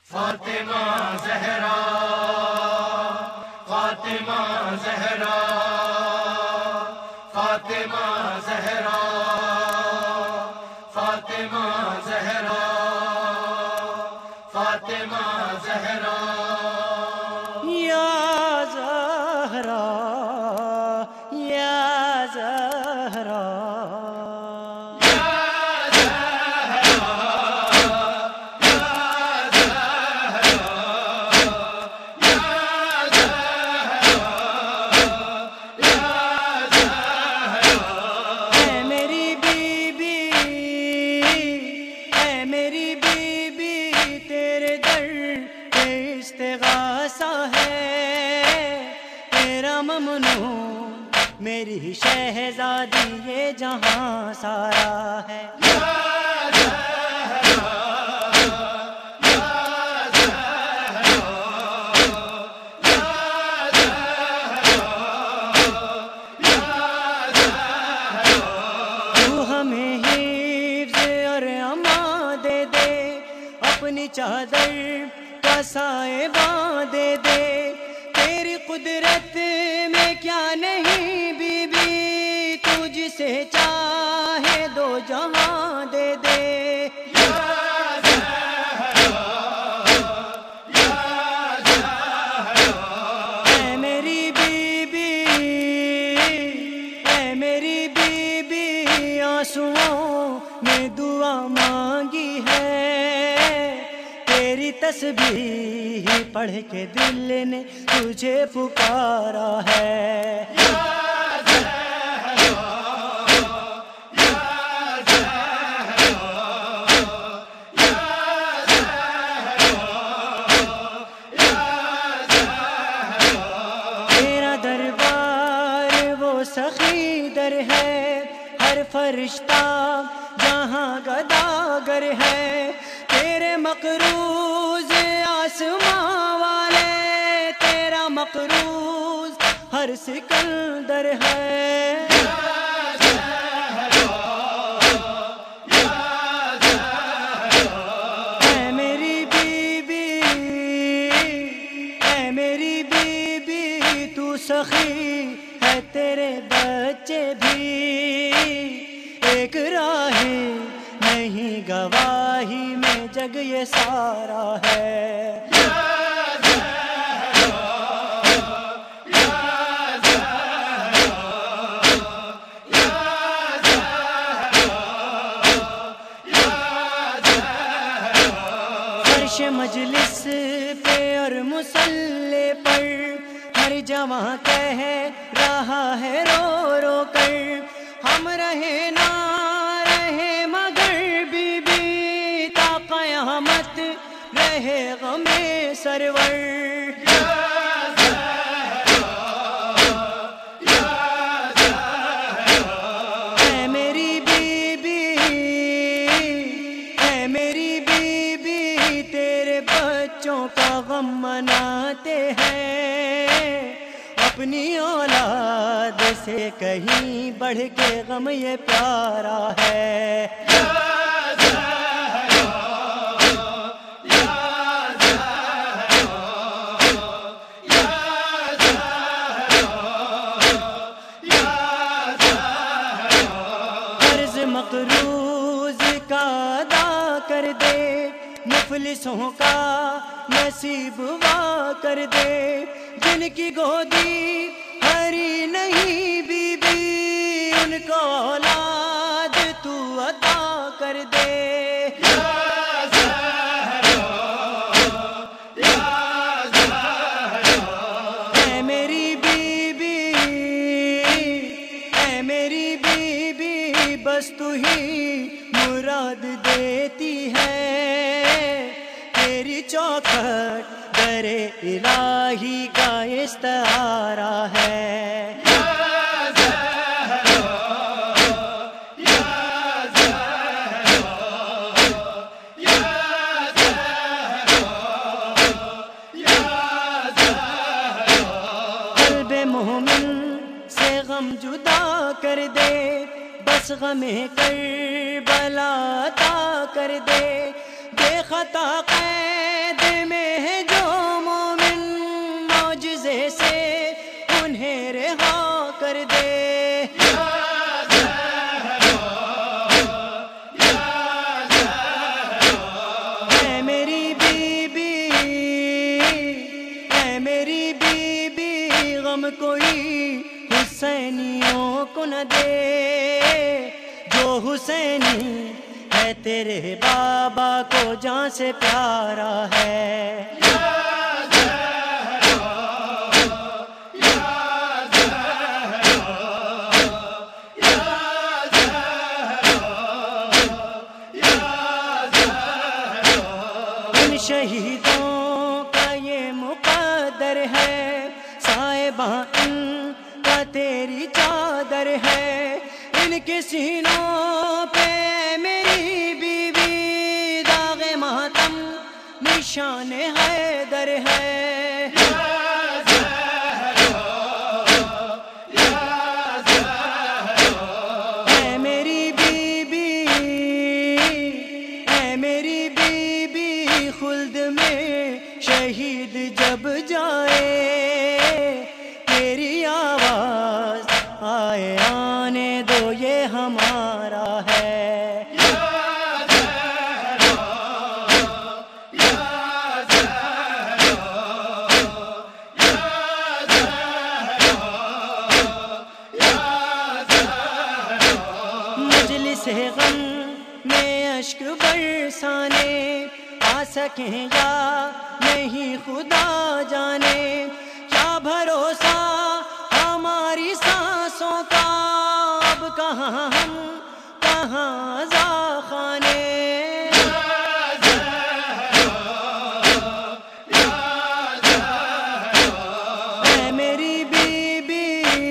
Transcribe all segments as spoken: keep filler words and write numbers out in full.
فاطمہ زہرا، فاطمہ زہرا، فاطمہ زہرا، فاطمہ زہرا، فاطمہ زہرا، یا زہرا یا زہرا میری شہزادی یہ جہاں سارا ہے، تو ہمیں حفظ اور امان دے دے، اپنی چادر کا سائے باندھے دے، تیری قدرت میں کیا نہیں بی بی، تو جسے چاہے دو جہاں دے دے، یا زہرا، یا زہرا، اے میری بی بی، اے میری بی بی، آنسوؤں میں دعا مانگی ہے، تیری تسبیح پڑھ کے دل نے تجھے پکارا ہے، یا زہرا، یا زہرا، یا زہرا، یا زہرا، تیرا دربار وہ سخی در ہے، ہر فرشتہ جہاں گداگر ہے، تیرے مقروض آسماں والے، تیرا مقروض ہر سکندر ہے، یا زہرا، یا زہرا، اے میری بی بی، اے میری بی بی، تو سخی ہے تیرے بچے بھی، ایک راہ نہیں گواہی میں جگ یہ سارا ہے، یا زہرا، یا زہرا، یا زہرا، یا زہرا، فرش مجلس پہ اور مصلی پر ہر جواں کہہ رہا ہے رو رو کر، ہم رہے نہ رہے مگر بی بی، تا قیامت رہے غم سرور، یا زہرا، یا زہرا، اے میری بی بی، اے میری بی بی، تیرے بچوں کا غم مناتے ہیں، اپنی اولاد سے کہیں بڑھ کے غم یہ پیارا ہے، یا زہرا، یا زہرا، یا زہرا، یا زہرا، قرض مقروض کا ادا کر دے، مفلسوں کا نصیب وا کر دے، جن کی گودی ہری نہیں بی بی، ان کو اولاد تو عطا کر دے، یا زہرا، یا زہرا، اے میری بی بی، اے میری بی بی، بس تو ہی مراد دیتی ہے، تیری چوکھٹ در الہی کا استعارہ ہے، یا زہرا، یا زہرا، یا زہرا، یا زہرا، قلب مومن سے غم جدا کر دے، بس غم کربلا عطا کر دے، بے خطا قید غیب میں ہے جو مومن معجزے سے انہیں رہا کر دے اے میری بیوی اے میری بیوی غم کوئی حسینیوں کو نہ دے جو حسینی ہے تیرے بابا کو جان سے پیارا ہے ان شہیدوں کا یہ مقدر ہے صاحباں ان کا تیری چادر ہے ان کے سینوں پہ میری بیوی داغ ماتم نشان حیدر ہے اے میری بیوی اے میری بیوی خلد میں شہید جب جائے تیری آواز آئے آنے دو یہ ہمارا ہے مجلس غم میں اشک برسانے آ سکیں یا نہیں خدا جانے کیا بھروسہ ہماری سانسوں کا اب کہاں ہم کہاں ذاخانے اے میری بیوی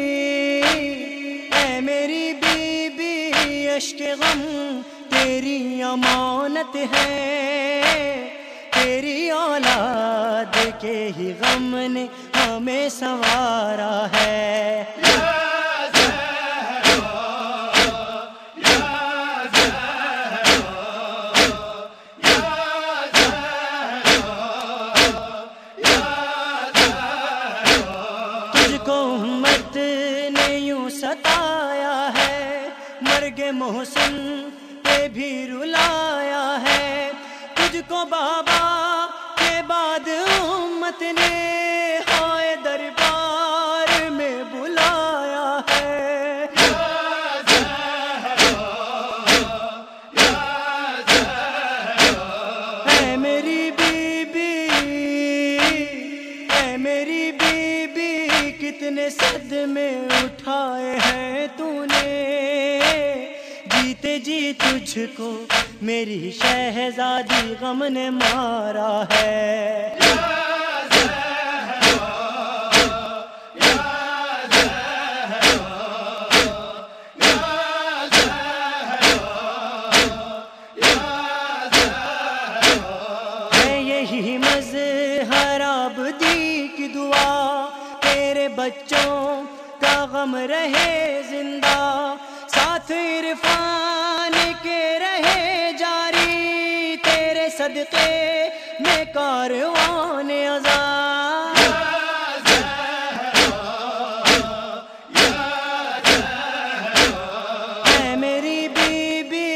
اے میری بیوی اشک غم تیری امانت ہے تیری اولاد کے ہی غم نے ہمیں سنوارا ہے تجھ کو امت نے یوں ستایا ہے مرگ محسن پہ بھی رلایا ہے تجھ کو بابا کے بعد امت نے ہائے دربار میں بلایا ہے اے میری بیوی اے میری بیوی کتنے صدمے اٹھائے ہیں تو نے جیتے جی تجھ کو میری شہزادی غم نے مارا ہے ہے یہی مظہر آبدی کی دعا تیرے بچوں کا غم رہے زندہ ساتھ عرفان کے رہے جاری تیرے صدقے میں کاروان آزاد اے میری بیوی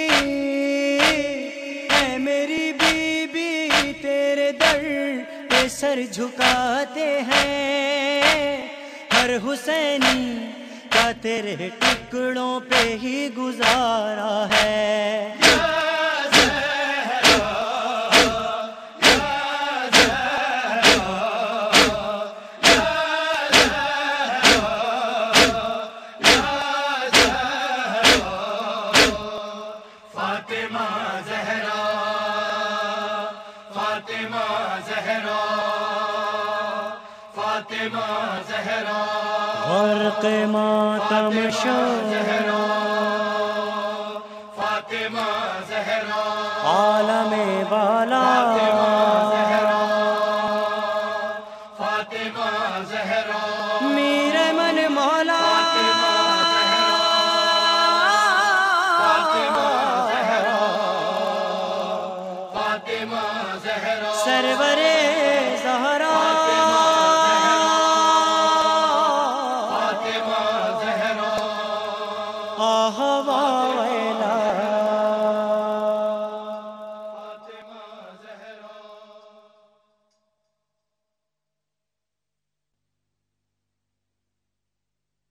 اے میری بیوی تیرے در پہ سر جھکاتے ہیں ہر حسینی کا تیرے ٹکڑوں پہ ہی گزارا ہے فاطمہ زہرا فاطمہ زہرا فاطمہ زہرا غرق ماتم شہرا فاطمہ زہرا عالم والا فاطمہ زہرا میرے من مولا فاطمہ زہرا فاطمہ زہرا سرور زہرا فاطمہ زہرا آہوا